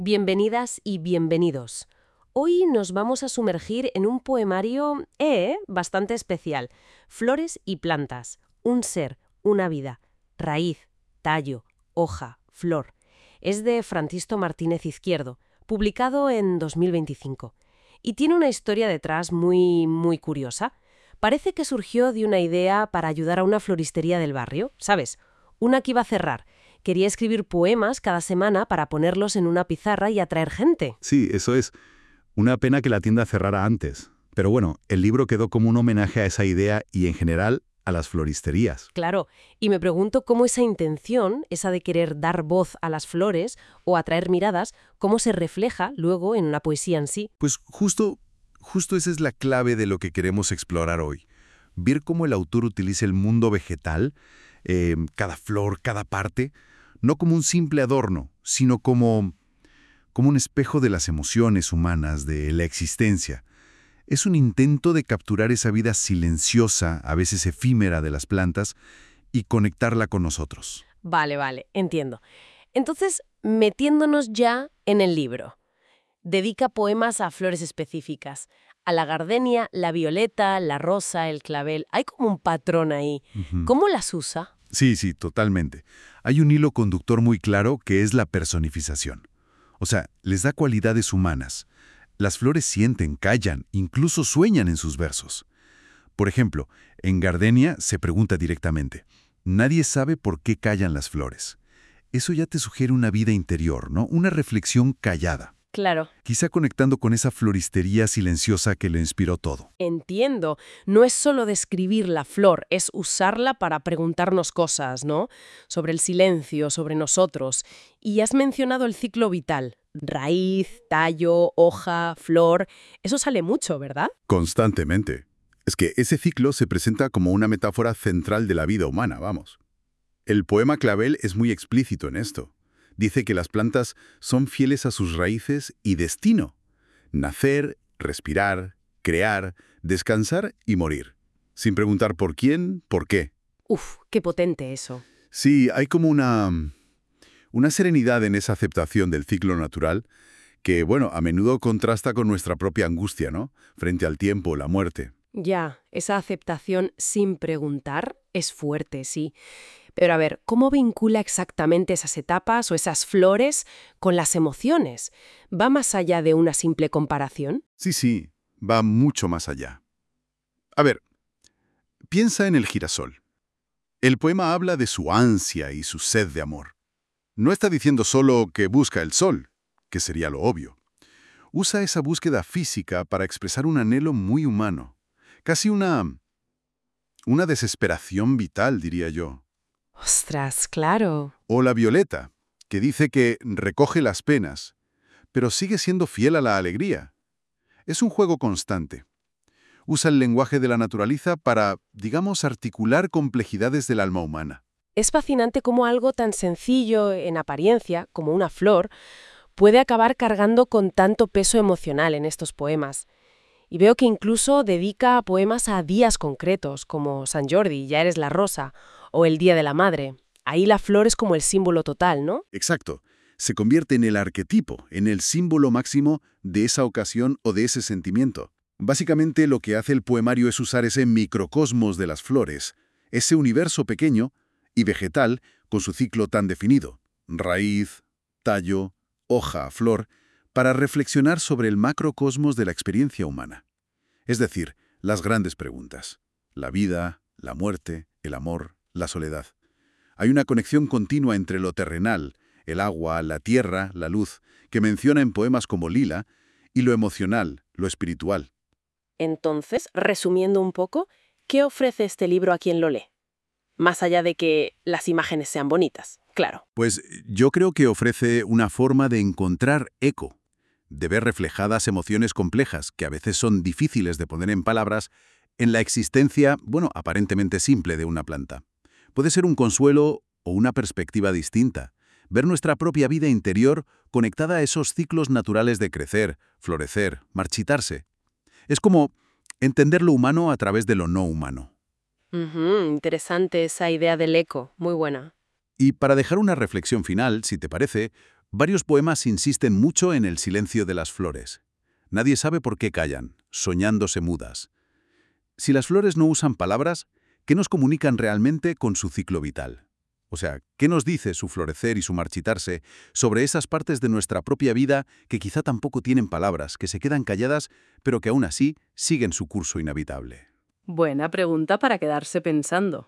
Bienvenidas y bienvenidos. Hoy nos vamos a sumergir en un poemario bastante especial. Flores y plantas. Un ser, una vida. Raíz, tallo, hoja, flor. Es de Francisco Martínez Izquierdo, publicado en 2025. Y tiene una historia detrás muy curiosa. Parece que surgió de una idea para ayudar a una floristería del barrio, ¿sabes? Una que iba a cerrar. Quería escribir poemas cada semana para ponerlos en una pizarra y atraer gente. Sí, eso es. Una pena que la tienda cerrara antes. Pero bueno, el libro quedó como un homenaje a esa idea y en general a las floristerías. Claro, y me pregunto cómo esa intención, esa de querer dar voz a las flores o atraer miradas, cómo se refleja luego en una poesía en sí. Pues justo esa es la clave de lo que queremos explorar hoy. Ver cómo el autor utiliza el mundo vegetal, cada flor, cada parte, no como un simple adorno, sino como un espejo de las emociones humanas, de la existencia. Es un intento de capturar esa vida silenciosa, a veces efímera de las plantas, y conectarla con nosotros. Vale, entiendo. Entonces, metiéndonos ya en el libro. Dedica poemas a flores específicas. A la gardenia, la violeta, la rosa, el clavel. Hay como un patrón ahí. Ujú. ¿Cómo las usa? Sí, totalmente. Hay un hilo conductor muy claro que es la personificación. O sea, les da cualidades humanas. Las flores sienten, callan, incluso sueñan en sus versos. Por ejemplo, en Gardenia se pregunta directamente, nadie sabe por qué callan las flores. Eso ya te sugiere una vida interior, ¿no? Una reflexión callada. Claro. Quizá conectando con esa floristería silenciosa que le inspiró todo. Entiendo. No es solo describir la flor, es usarla para preguntarnos cosas, ¿no? Sobre el silencio, sobre nosotros. Y has mencionado el ciclo vital. Raíz, tallo, hoja, flor. Eso sale mucho, ¿verdad? Constantemente. Es que ese ciclo se presenta como una metáfora central de la vida humana, vamos. El poema Clavel es muy explícito en esto. Dice que las plantas son fieles a sus raíces y destino. Nacer, respirar, crear, descansar y morir. Sin preguntar por quién, por qué. Uf, qué potente eso. Sí, hay como una serenidad en esa aceptación del ciclo natural que, bueno, a menudo contrasta con nuestra propia angustia, ¿no? Frente al tiempo, la muerte. Ya, esa aceptación sin preguntar es fuerte, sí. Pero a ver, ¿cómo vincula exactamente esas etapas o esas flores con las emociones? ¿Va más allá de una simple comparación? Sí, va mucho más allá. A ver, piensa en el girasol. El poema habla de su ansia y su sed de amor. No está diciendo solo que busca el sol, que sería lo obvio. Usa esa búsqueda física para expresar un anhelo muy humano, casi una desesperación vital, diría yo. Ostras, claro. O la violeta, que dice que recoge las penas, pero sigue siendo fiel a la alegría. Es un juego constante. Usa el lenguaje de la naturaleza para, digamos, articular complejidades del alma humana. Es fascinante cómo algo tan sencillo en apariencia, como una flor, puede acabar cargando con tanto peso emocional en estos poemas. Y veo que incluso dedica poemas a días concretos, como San Jordi, Ya eres la rosa, o el Día de la Madre. Ahí la flor es como el símbolo total, ¿no? Exacto. Se convierte en el arquetipo, en el símbolo máximo de esa ocasión o de ese sentimiento. Básicamente lo que hace el poemario es usar ese microcosmos de las flores, ese universo pequeño y vegetal con su ciclo tan definido, raíz, tallo, hoja, flor, para reflexionar sobre el macrocosmos de la experiencia humana. Es decir, las grandes preguntas. La vida, la muerte, el amor, la soledad. Hay una conexión continua entre lo terrenal, el agua, la tierra, la luz, que menciona en poemas como Lila, y lo emocional, lo espiritual. Entonces, resumiendo un poco, ¿qué ofrece este libro a quien lo lee? Más allá de que las imágenes sean bonitas, claro. Pues yo creo que ofrece una forma de encontrar eco, de ver reflejadas emociones complejas que a veces son difíciles de poner en palabras en la existencia, bueno, aparentemente simple de una planta. Puede ser un consuelo o una perspectiva distinta, ver nuestra propia vida interior conectada a esos ciclos naturales de crecer, florecer, marchitarse. Es como entender lo humano a través de lo no humano. Interesante esa idea del eco, muy buena. Y para dejar una reflexión final, si te parece, Varios poemas insisten mucho en el silencio de las flores. Nadie sabe por qué callan, soñándose mudas. Si las flores no usan palabras, ¿qué nos comunican realmente con su ciclo vital? O sea, ¿qué nos dice su florecer y su marchitarse sobre esas partes de nuestra propia vida que quizá tampoco tienen palabras, que se quedan calladas, pero que aún así siguen su curso inevitable? Buena pregunta para quedarse pensando.